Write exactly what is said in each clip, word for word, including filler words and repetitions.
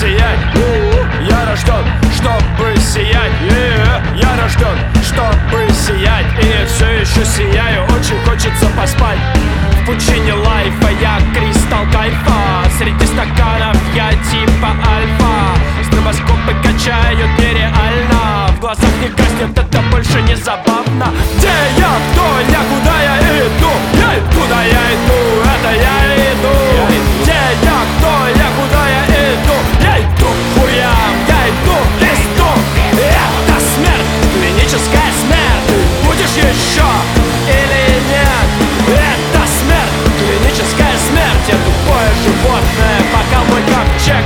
сиять. Я рожден, чтобы сиять. Я рожден, чтобы сиять. И я все еще сияю, очень хочется поспать. В пучине лайфа я кристалл кайфа. Среди стаканов я типа альфа. Стробоскопы качают нереально. В глазах не гаснет, это больше не забавно. Где я, кто я, куда я иду? Я иду, куда я иду, это я иду. Где я, кто я, куда я иду? Я иду к хуям, я иду в пизду. Это смерть, клиническая смерть. Ты будешь еще или нет? Это смерть, клиническая смерть. Я тупое животное, пока мой ковчег.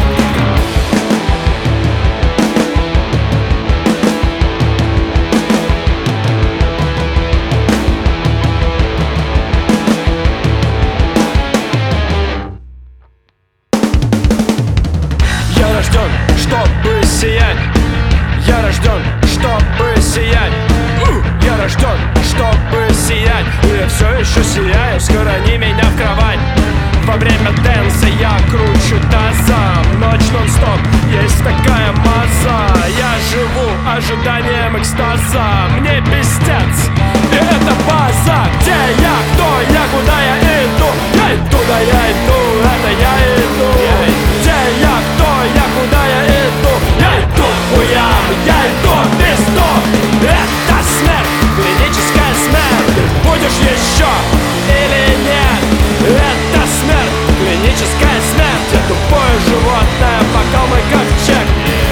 Я рожден, чтобы сиять. Я рожден, чтобы сиять. Я рожден, чтобы сиять. И я все еще сияю, схорони меня в кровать. Во время дэнса я кручу тазом. Ночь нон-стоп, есть такая маза. Я живу ожиданием экстаза. Мне пиздец, и это база. Где я, кто я, куда я иду? Я иду, да я иду, это я иду. Где я, кто я, куда я иду? Я иду к хуям, я иду в пизду. Это смерть, клиническая смерть. Ты будешь еще или нет? Это смерть, клиническая смерть. Я тупое животное, пока мой ковчег.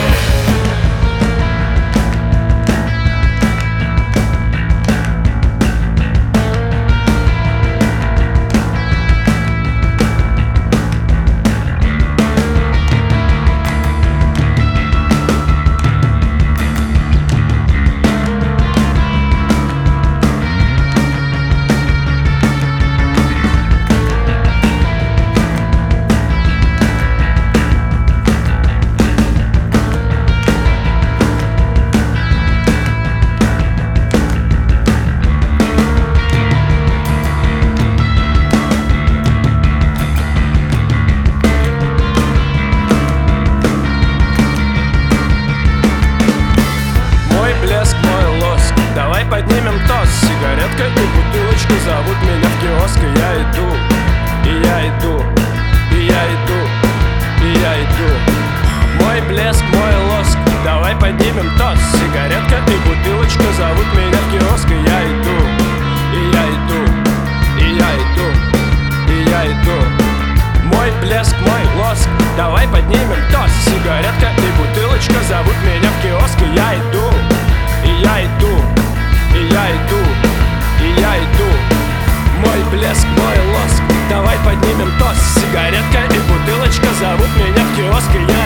Давай поднимем тост. Сигаретка и бутылочку зовут меня в киоск. И я иду, и я иду, и я иду, и я иду. Мой блеск, мой лоск. Давай поднимем тост. Сигаретка и бутылочка зовут меня в киоск. И я иду, и я иду, и я иду, и я иду. Мой блеск, мой лоск. Давай поднимем тост. Сигаретка и бутылочка зовут меня в киоск. И я иду, и я иду, и я иду, и я иду. Мой блеск, мой лоск. Давай поднимем тост. Сигаретка и бутылочка зовут меня в киоск. И я